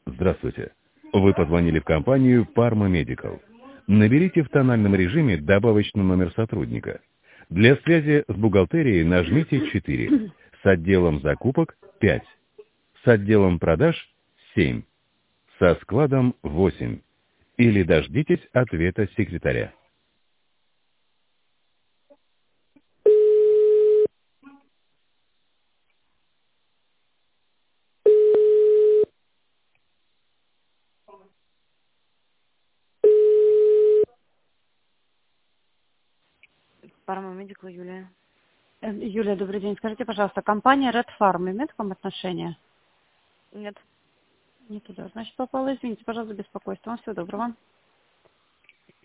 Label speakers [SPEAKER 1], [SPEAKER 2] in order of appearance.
[SPEAKER 1] Здравствуйте. Вы позвонили в компанию Parma Medical. Наберите в тональном режиме добавочный номер сотрудника. Для связи с бухгалтерией нажмите 4. С отделом закупок 5. С отделом продаж 7. Со складом 8. Или дождитесь ответа секретаря.
[SPEAKER 2] Parma Medical, Юлия.
[SPEAKER 3] Юлия, добрый день. Скажите, пожалуйста, компания Red Farm имеет к вам отношение?
[SPEAKER 2] Нет.
[SPEAKER 3] Не туда. Значит, попала. Извините, пожалуйста, за беспокойство. Всего доброго.